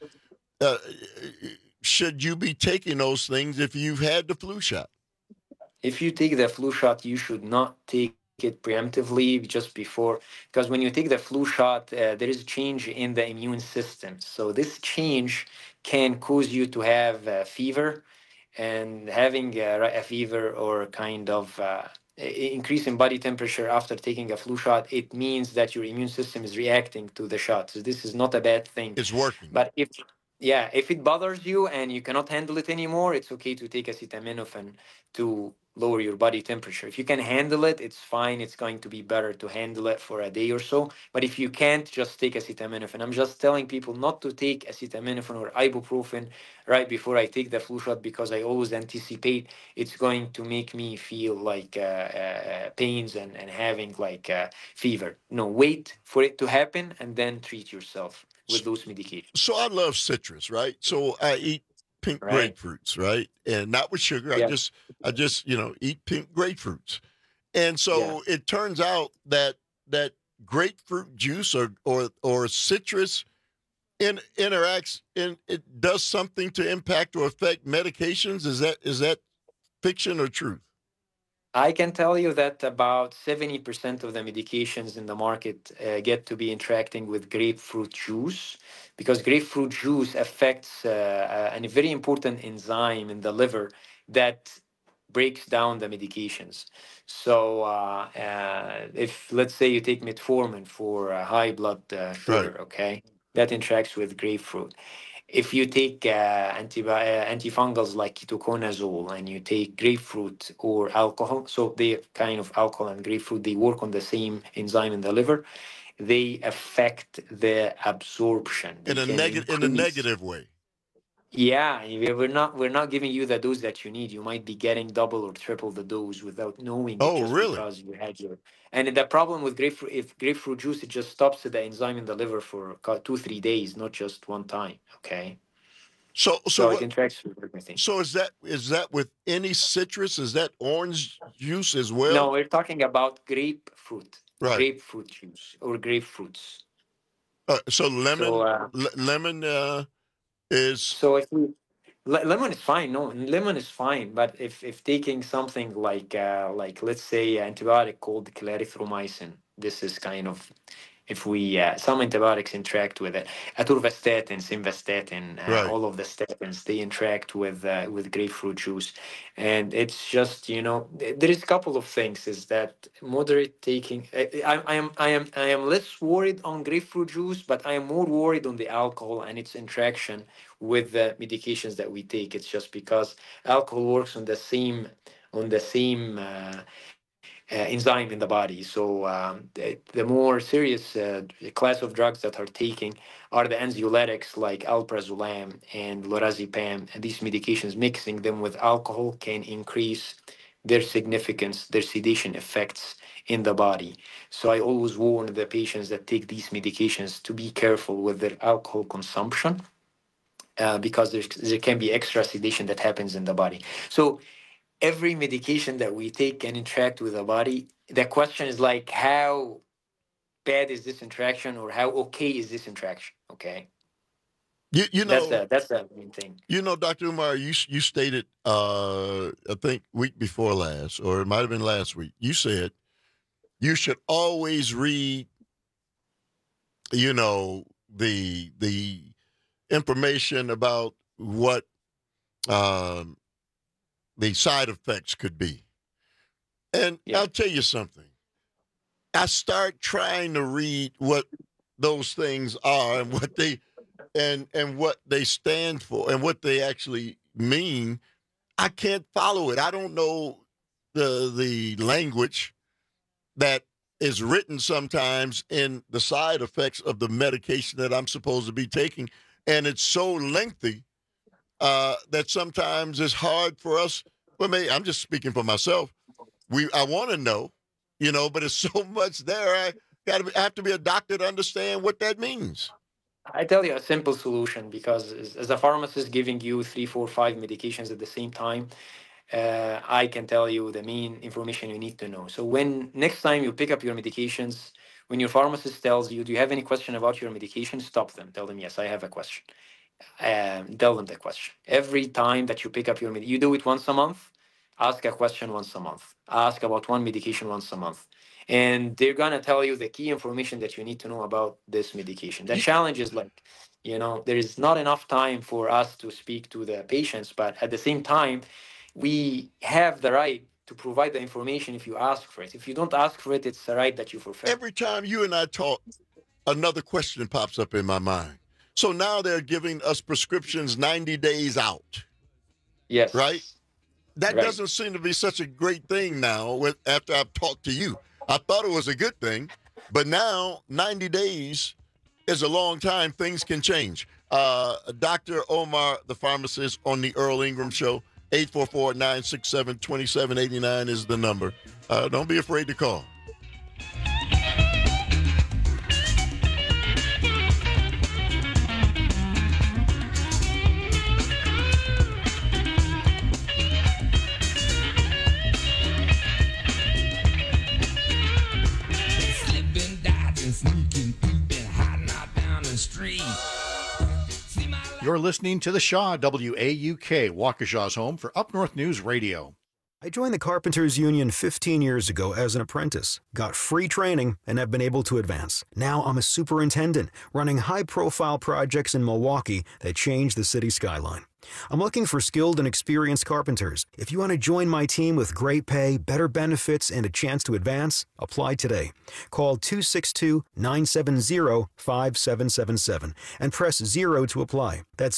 Should you be taking those things if you've had the flu shot? If you take the flu shot, you should not take it preemptively just before, because when you take the flu shot, there is a change in the immune system. So this change can cause you to have fever, and having a fever or kind of increase in body temperature after taking a flu shot, it means that your immune system is reacting to the shot. So this is not a bad thing. It's working. But if it bothers you and you cannot handle it anymore, it's okay to take acetaminophen to lower your body temperature. If you can handle it, it's fine. It's going to be better to handle it for a day or so. But if you can't, just take acetaminophen. I'm just telling people not to take acetaminophen or ibuprofen right before I take the flu shot, because I always anticipate it's going to make me feel like pains and having like fever. No, wait for it to happen and then treat yourself with those medications. So I love citrus, right? So I eat pink grapefruits, right? And not with sugar. I just eat pink grapefruits. And so it turns out that grapefruit juice or citrus interacts and it does something to impact or affect medications. Is that fiction or truth? I can tell you that about 70% of the medications in the market get to be interacting with grapefruit juice, because grapefruit juice affects a very important enzyme in the liver that breaks down the medications. So if, let's say, you take metformin for high blood sugar, okay, that interacts with grapefruit. If you take antifungals like ketoconazole and you take grapefruit or alcohol, so they kind of alcohol and grapefruit, they work on the same enzyme in the liver. They affect the absorption in a negative way. Yeah, we're not giving you the dose that you need. You might be getting double or triple the dose without knowing. Oh, really? Because you had and the problem with grapefruit juice, it just stops the enzyme in the liver for 2-3 days, not just one time. Okay. So it interacts with everything. So is that with any citrus? Is that orange juice as well? No, we're talking about grapefruit. Right. Grapefruit juice or grapefruits. So lemon, lemon is. So if we lemon is fine. No, lemon is fine. But if taking something like let's say antibiotic called clarithromycin, this is kind of, if we some antibiotics interact with it, atorvastatin, simvastatin, all of the statins, they interact with grapefruit juice, and it's just, there is a couple of things. Is that moderate taking? I am less worried on grapefruit juice, but I am more worried on the alcohol and its interaction with the medications that we take. It's just because alcohol works on the same enzyme in the body. So the more serious class of drugs that are taking are the anxiolytics like alprazolam and lorazepam. And these medications, mixing them with alcohol, can increase their significance, their sedation effects in the body. So I always warn the patients that take these medications to be careful with their alcohol consumption, because there can be extra sedation that happens in the body. So every medication that we take can interact with the body. The question is like, how bad is this interaction, or how okay is this interaction? Okay. You know, that's the main thing. Dr. Umar, you stated, I think week before last, or it might have been last week, you said you should always read, the information about what the side effects could be. And I'll tell you something. I start trying to read what those things are and what they and what they stand for and what they actually mean. I can't follow it. I don't know the language that is written sometimes in the side effects of the medication that I'm supposed to be taking. And it's so lengthy that sometimes it's hard for us. Well, maybe I'm just speaking for myself. I want to know, but it's so much there. I have to be a doctor to understand what that means. I tell you a simple solution, because as a pharmacist giving you 3, 4, 5 medications at the same time, I can tell you the main information you need to know. So when next time you pick up your medications, when your pharmacist tells you, do you have any question about your medication? Stop them. Tell them, yes, I have a question. Tell them the question. Every time that you pick up your medication, you do it once a month, ask a question once a month. Ask about one medication once a month. And they're going to tell you the key information that you need to know about this medication. The challenge is there is not enough time for us to speak to the patients, but at the same time, we have the right to provide the information if you ask for it. If you don't ask for it, it's a right that you fulfill. Every time you and I talk, another question pops up in my mind. So now they're giving us prescriptions 90 days out. Yes. Right? That doesn't seem to be such a great thing now after I've talked to you. I thought it was a good thing, but now 90 days is a long time. Things can change. Dr. Omar, the pharmacist, on the Earl Ingram Show, 844-967-2789 is the number. Don't be afraid to call. You're listening to The Shaw, WAUK, Waukesha's home for Up North News Radio. I joined the Carpenters Union 15 years ago as an apprentice, got free training, and have been able to advance. Now I'm a superintendent, running high-profile projects in Milwaukee that change the city skyline. I'm looking for skilled and experienced carpenters. If you want to join my team with great pay, better benefits, and a chance to advance, apply today. Call 262-970-5777 and press 0 to apply. That's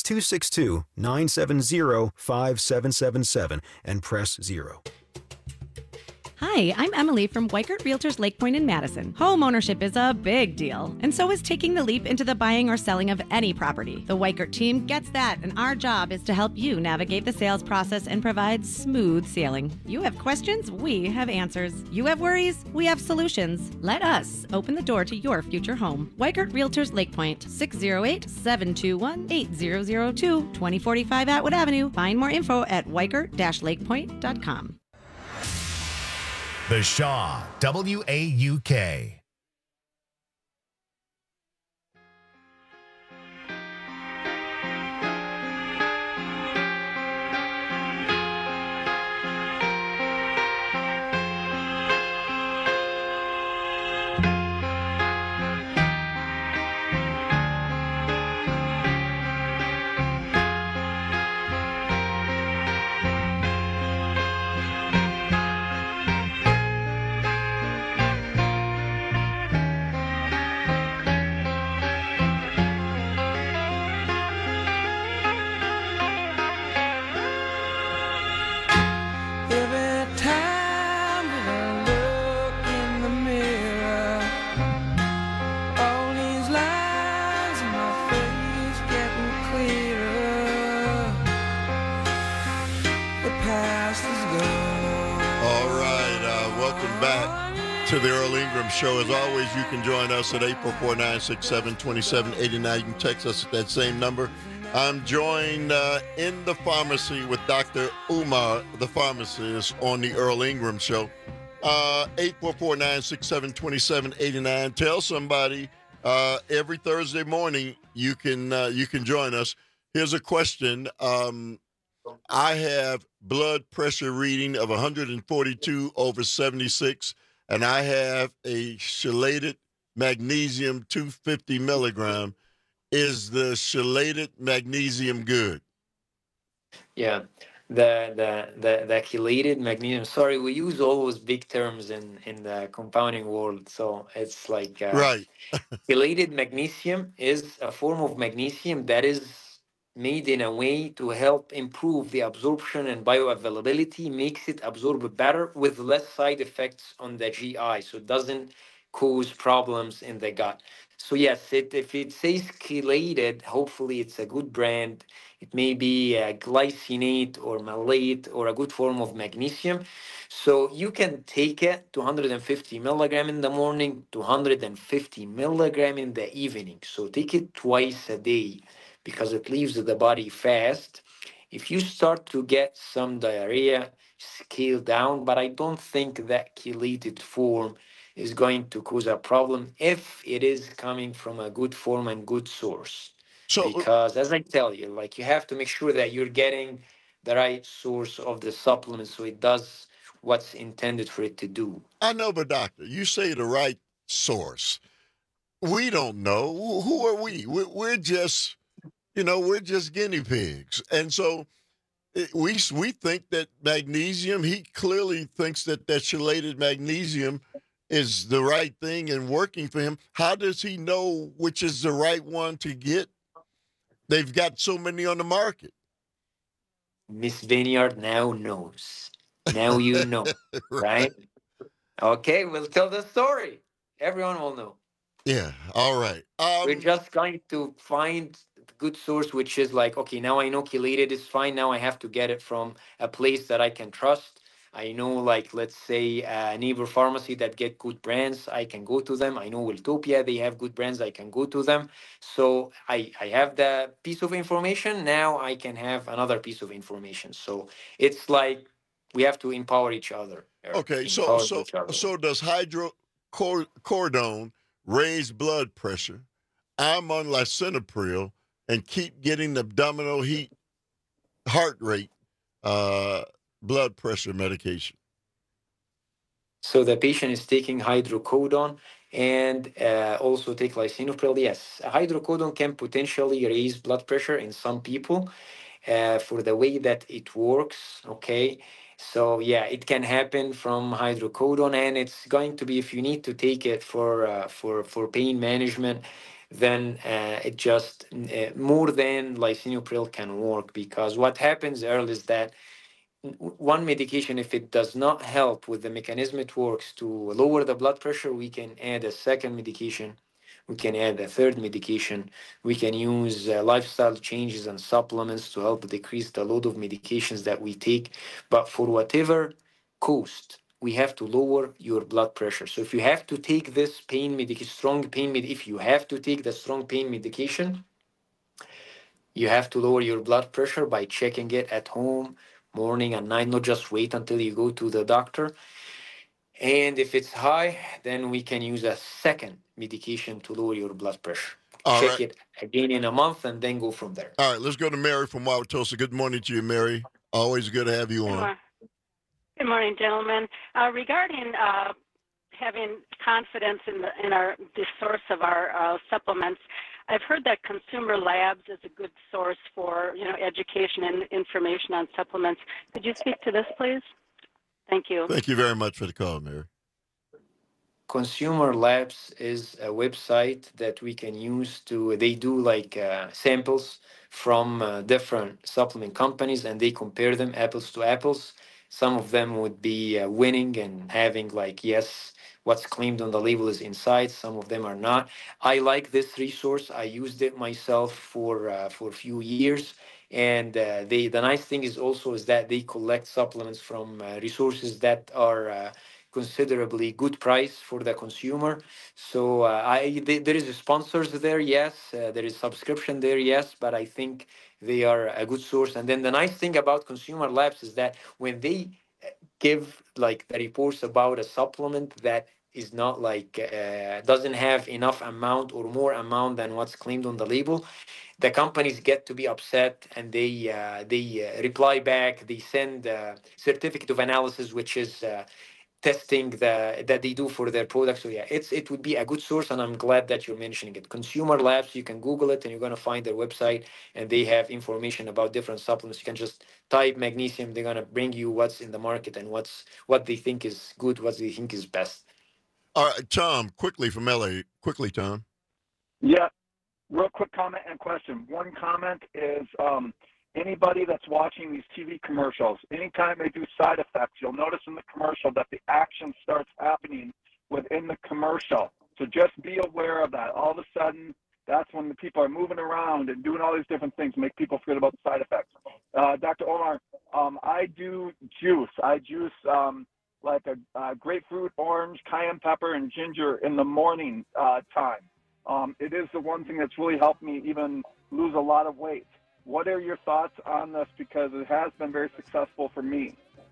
262-970-5777 and press 0. Hi, I'm Emily from Weikert Realtors Lake Point in Madison. Home ownership is a big deal, and so is taking the leap into the buying or selling of any property. The Weikert team gets that, and our job is to help you navigate the sales process and provide smooth sailing. You have questions, we have answers. You have worries, we have solutions. Let us open the door to your future home. Weikert Realtors Lake Point, 608-721-8002, 2045 Atwood Avenue. Find more info at weikert-lakepoint.com. The Shaw, WAUK. Every time that I look in the mirror, all these lines in my face getting clearer. The past is gone. All right, welcome back to the Earl Ingram Show. As always, you can join us at 844-967-2789. You can text us at that same number. I'm joined in the pharmacy with Dr. Umar, the pharmacist, on the Earl Ingram Show. 844-967-2789. Tell somebody every Thursday morning you can join us. Here's a question. I have blood pressure reading of 142/76, and I have a chelated magnesium 250 milligram. Is the chelated magnesium good? Yeah, the chelated magnesium. Sorry, we use all those big terms in the compounding world, so it's like right. Chelated magnesium is a form of magnesium that is made in a way to help improve the absorption and bioavailability, makes it absorb better with less side effects on the GI, so it doesn't cause problems in the gut. So yes, if it says chelated, hopefully it's a good brand. It may be a glycinate or malate or a good form of magnesium. So you can take it 250 milligram in the morning, 250 milligram in the evening. So take it twice a day because it leaves the body fast. If you start to get some diarrhea, scale down, but I don't think that chelated form is going to cause a problem if it is coming from a good form and good source. So, because as I tell you, like you have to make sure that you're getting the right source of the supplement so it does what's intended for it to do. I know, but doctor, you say the right source. We don't know. Who are we? We're just, we're just guinea pigs. And so we think that magnesium, he clearly thinks that chelated magnesium is the right thing and working for him. How does he know which is the right one to get? They've got so many on the market. Miss Vineyard now knows. Now you know, right? Okay, we'll tell the story. Everyone will know. Yeah, all right. We're just going to find the good source, which is like, okay, now I know chelated is fine. Now I have to get it from a place that I can trust. I know, like, let's say a neighbor pharmacy that get good brands, I can go to them. I know Wiltopia, they have good brands, I can go to them. So I have the piece of information. Now I can have another piece of information. So it's like we have to empower each other. Okay, so does hydrocodone raise blood pressure? I'm on lisinopril and keep getting abdominal heat, heart rate, blood pressure medication. So the patient is taking hydrocodone and also take lisinopril. Yes, hydrocodone can potentially raise blood pressure in some people for the way that it works. Okay, so yeah, it can happen from hydrocodone, and it's going to be, if you need to take it for pain management, then it just more than lisinopril can work, because what happens early is that one medication, if it does not help with the mechanism it works to lower the blood pressure, we can add a second medication. We can add a third medication. We can use lifestyle changes and supplements to help decrease the load of medications that we take. But for whatever cost, we have to lower your blood pressure. So if you have to take this pain medication, if you have to take the strong pain medication, you have to lower your blood pressure by checking it at home, morning and night, not just wait until you go to the doctor. And if it's high, then we can use a second medication to lower your blood pressure. Check it again in a month and then go from there. All right, let's go to Mary from Wauwatosa. Good morning to you, Mary. Always good to have you on. Good morning, gentlemen. Regarding having confidence in the source of our supplements, I've heard that Consumer Labs is a good source for education and information on supplements. Could you speak to this, please? Thank you. Thank you very much for the call, Mary. Consumer Labs is a website that we can use they do like samples from different supplement companies, and they compare them apples to apples. Some of them would be winning and having what's claimed on the label is inside. Some of them are not. I like this resource. I used it myself for a few years. And the nice thing is that they collect supplements from resources that are considerably good price for the consumer. So there is sponsors there, yes. There is subscription there, yes. But I think they are a good source. And then the nice thing about Consumer Labs is that when they give the reports about a supplement that is not doesn't have enough amount or more amount than what's claimed on the label, the companies get to be upset, and they reply back. They send a certificate of analysis, which is testing that they do for their products. So it would be a good source, and I'm glad that you're mentioning it. Consumer Labs, you can Google it, and you're going to find their website, and they have information about different supplements. You can just type magnesium. They're going to bring you what's in the market and what they think is good, what they think is best. All right, Tom, quickly from LA. Quickly, Tom. Yeah. Real quick comment and question. One comment is anybody that's watching these TV commercials, anytime they do side effects, you'll notice in the commercial that the action starts happening within the commercial. So just be aware of that. All of a sudden, that's when the people are moving around and doing all these different things, make people forget about the side effects. Dr. Omar, I do juice. I juice like a grapefruit, orange, cayenne pepper, and ginger in the morning time. It is the one thing that's really helped me even lose a lot of weight. What are your thoughts on this? Because it has been very successful for me.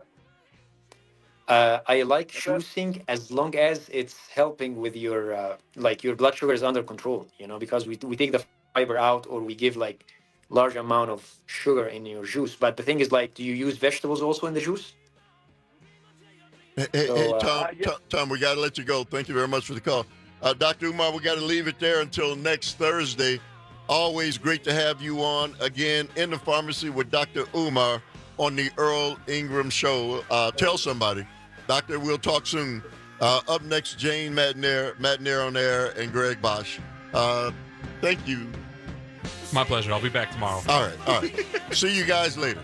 I like juicing as long as it's helping with your your blood sugar is under control, because we take the fiber out, or we give large amount of sugar in your juice. But the thing is, do you use vegetables also in the juice? Hey, Tom, we got to let you go. Thank you very much for the call. Dr. Umar, we got to leave it there until next Thursday. Always great to have you on again in the pharmacy with Dr. Umar on the Earl Ingram Show. Tell somebody. Doctor, we'll talk soon. Up next, Jane Matenaer on air, and Greg Bosch. Thank you. My pleasure. I'll be back tomorrow. All right. See you guys later.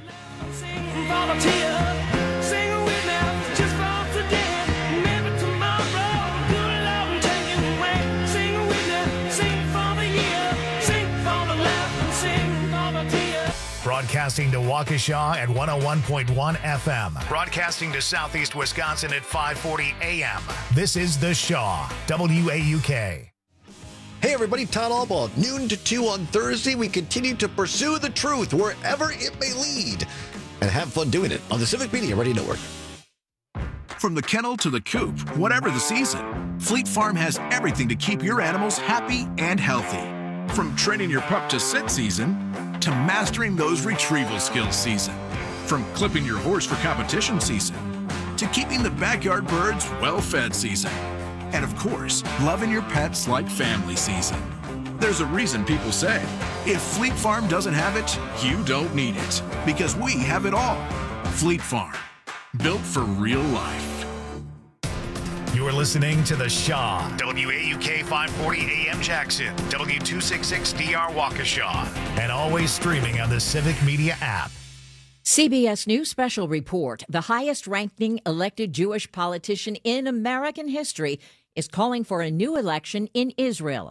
Broadcasting to Waukesha at 101.1 FM. Broadcasting to Southeast Wisconsin at 540 AM. This is The Shaw, WAUK. Hey everybody, Todd Albaugh. Noon to 2 on Thursday, we continue to pursue the truth wherever it may lead. And have fun doing it on the Civic Media Radio Network. From the kennel to the coop, whatever the season, Fleet Farm has everything to keep your animals happy and healthy. From training your pup to sit season, to mastering those retrieval skills season. From clipping your horse for competition season, to keeping the backyard birds well-fed season. And of course, loving your pets like family season. There's a reason people say, if Fleet Farm doesn't have it, you don't need it. Because we have it all. Fleet Farm, built for real life. You're listening to The Shaw, WAUK 540 AM Jackson, W266DR Waukesha, and always streaming on the Civic Media app. CBS News Special Report. The highest-ranking elected Jewish politician in American history is calling for a new election in Israel.